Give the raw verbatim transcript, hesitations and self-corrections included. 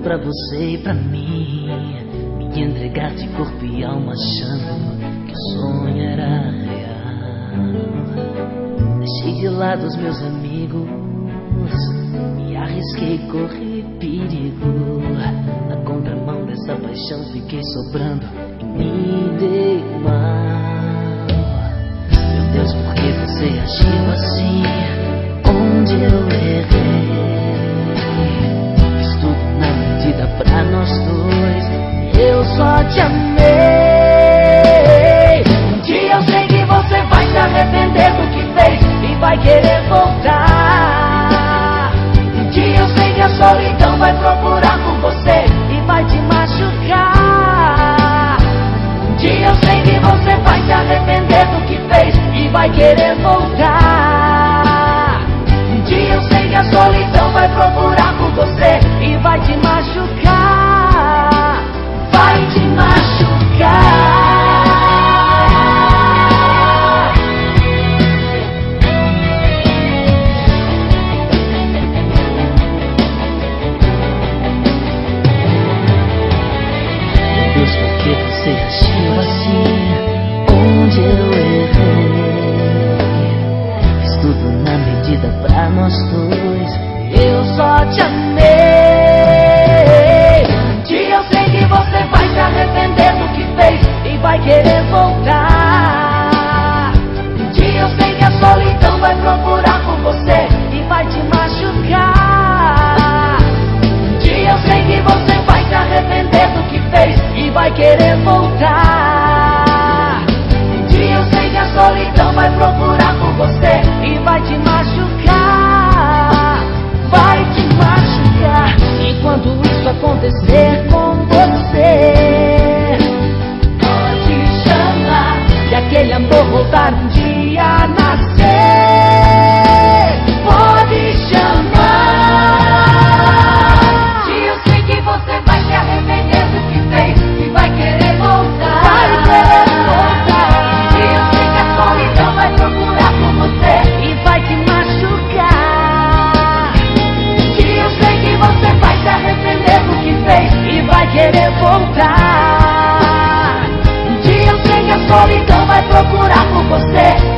pra você e pra mim, me entregar de corpo e alma achando que o sonho era real. Deixei de lado os meus amigos, me arrisquei, corri perigo. Na contramão dessa paixão fiquei sobrando e me dei mal. Meu Deus, por que você agiu assim? Onde eu errei? Fiz tudo na medida pra nós dois, eu só te amei. Um dia eu sei que você vai se arrepender do que fez e vai querer voltar. Um dia eu sei que a solidão vai procurar por você e vai te machucar. Um dia eu sei que você vai se arrepender do que fez e vai querer voltar. Um dia eu sei que a solidão vai procurar por você e vai te machucar. Vai te machucar. Meu Deus, por que você agiu assim? Onde eu errei? Fiz tudo na medida pra nós dois, eu só te amei. Um dia eu sei que você vai se arrepender do que fez e vai querer voltar. Um dia eu sei que a solidão vai procurar por você e vai te machucar. Um dia eu sei que você vai se arrepender do que fez e vai querer voltar. Um dia eu sei que a solidão vai procurar por você e vai te machucar. Vai te machucar. E quando isso acontecer com você, pode chamar de aquele amor voltar um dia a nascer. Pode chamar. Se eu sei que você vai se arrepender do que fez e vai querer voltar. Vai querer voltar. Se eu sei que a solidão vai procurar por você e vai te machucar. Se eu sei que você vai se arrepender do que fez e vai querer voltar. Um dia eu sei que a solidão vai procurar por você